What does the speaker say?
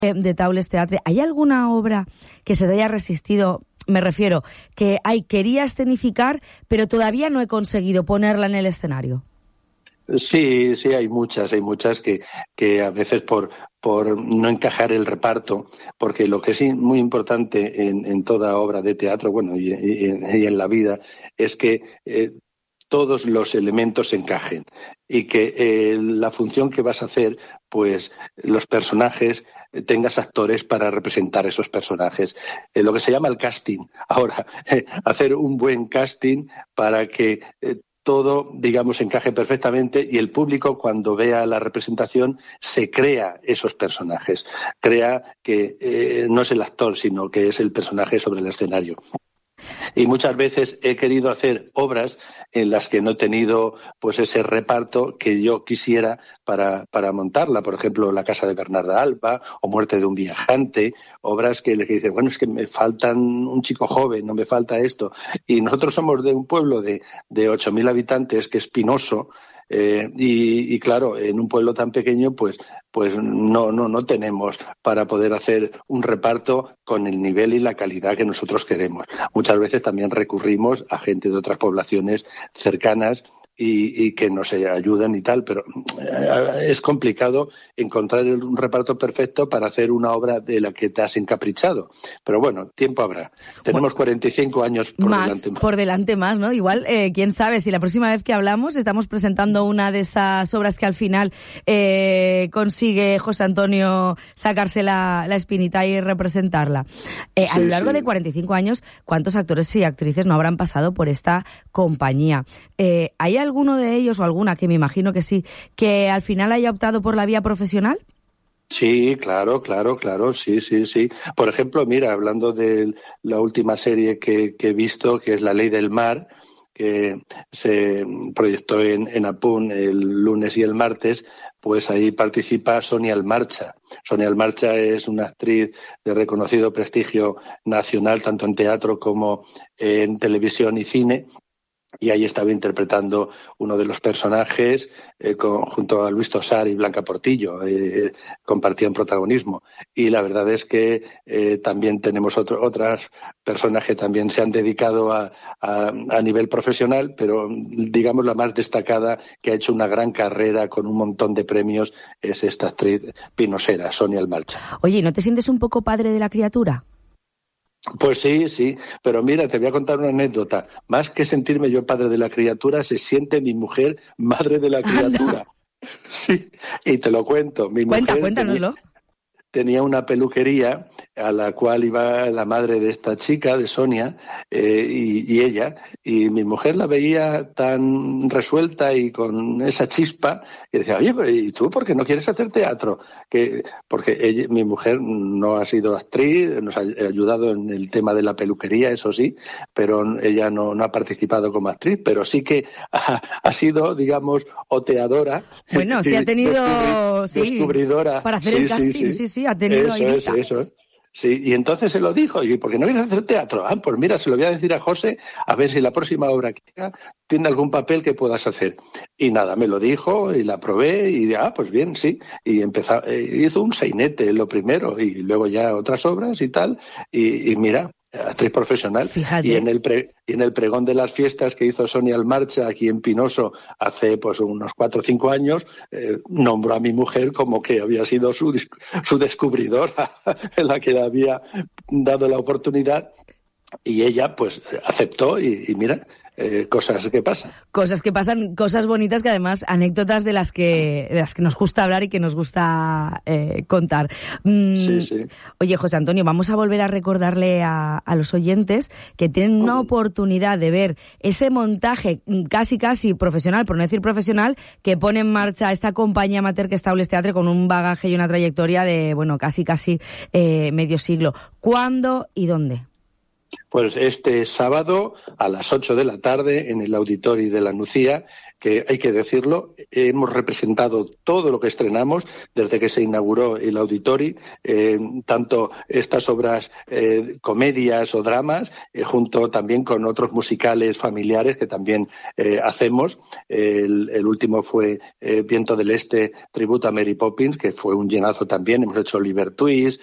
de Taules Teatre, ¿hay alguna obra que se te haya resistido? Me refiero, que quería escenificar, pero todavía no he conseguido ponerla en el escenario. Sí, hay muchas que a veces por no encajar el reparto, porque lo que es muy importante en toda obra de teatro, bueno, y en la vida, es que todos los elementos encajen y que la función que vas a hacer, pues los personajes, tengas actores para representar esos personajes. Lo que se llama el casting. Ahora, hacer un buen casting para que todo, digamos, encaje perfectamente y el público, cuando vea la representación, se crea esos personajes. Crea que no es el actor, sino que es el personaje sobre el escenario. Y muchas veces he querido hacer obras en las que no he tenido pues ese reparto que yo quisiera para montarla. Por ejemplo, La casa de Bernarda Alba o Muerte de un viajante, obras que le dicen, bueno, es que me faltan un chico joven, no me falta esto. Y nosotros somos de un pueblo de 8.000 habitantes, que es Pinoso, y claro, en un pueblo tan pequeño pues no tenemos para poder hacer un reparto con el nivel y la calidad que nosotros queremos. Muchas veces también recurrimos a gente de otras poblaciones cercanas y que nos ayudan y tal, pero es complicado encontrar un reparto perfecto para hacer una obra de la que te has encaprichado. Pero bueno, tiempo habrá. Tenemos 45 años por delante más, ¿no? Igual, quién sabe, si la próxima vez que hablamos estamos presentando una de esas obras que al final consigue José Antonio sacarse la espinita y representarla. A lo largo de 45 años, ¿cuántos actores y actrices no habrán pasado por esta compañía? ¿Hay alguno de ellos o alguna, que me imagino que sí, que al final haya optado por la vía profesional? Sí, claro, sí. Por ejemplo, mira, hablando de la última serie que he visto, que es La Ley del Mar, que se proyectó en Apun el lunes y el martes, pues ahí participa Sonia Almarcha. Sonia Almarcha es una actriz de reconocido prestigio nacional, tanto en teatro como en televisión y cine. Y ahí estaba interpretando uno de los personajes junto a Luis Tosar y Blanca Portillo, compartían protagonismo. Y la verdad es que también tenemos otras personas que también se han dedicado a nivel profesional, pero digamos la más destacada, que ha hecho una gran carrera con un montón de premios, es esta actriz pinosera, Sonia Almarcha. Oye, ¿no te sientes un poco padre de la criatura? Pues sí, pero mira, te voy a contar una anécdota. Más que sentirme yo padre de la criatura, se siente mi mujer madre de la criatura. Sí, y te lo cuento. Cuéntanoslo. Tenía una peluquería a la cual iba la madre de esta chica, de Sonia, y ella, y mi mujer la veía tan resuelta y con esa chispa, y decía, oye, ¿y tú por qué no quieres hacer teatro? Porque mi mujer no ha sido actriz, nos ha ayudado en el tema de la peluquería, eso sí, pero ella no ha participado como actriz, pero sí que ha sido, digamos, oteadora. Bueno, sí ha tenido... descubridora. Para hacer el casting, sí, ha tenido ahí vista. Eso. Sí, y entonces se lo dijo, y ¿por qué no vienes a hacer teatro? Pues mira, se lo voy a decir a José, a ver si la próxima obra que haga tiene algún papel que puedas hacer. Y nada, me lo dijo, y la probé, y pues bien, sí. Y hizo un sainete lo primero, y luego ya otras obras y tal, y mira, actriz profesional. Fíjate. Y en el pregón de las fiestas que hizo Sonia Almarcha aquí en Pinoso hace pues unos 4 o 5 años, nombró a mi mujer como que había sido su descubridora, en la que le había dado la oportunidad, y ella pues aceptó y mira, cosas que pasan. Cosas que pasan, cosas bonitas, que además, anécdotas de las que nos gusta hablar y que nos gusta contar. Sí. Oye, José Antonio, vamos a volver a recordarle a los oyentes que tienen una oportunidad de ver ese montaje casi profesional, por no decir profesional, que pone en marcha esta compañía amateur que es Taules Teatre, con un bagaje y una trayectoria de, bueno, casi medio siglo. ¿Cuándo y dónde? Pues este sábado a las 8 de la tarde en el Auditori de la Nucía, que hay que decirlo, hemos representado todo lo que estrenamos desde que se inauguró el Auditori, tanto estas obras comedias o dramas, junto también con otros musicales familiares que también hacemos. El último fue Viento del Este, tributo a Mary Poppins, que fue un llenazo también. Hemos hecho Oliver Twist,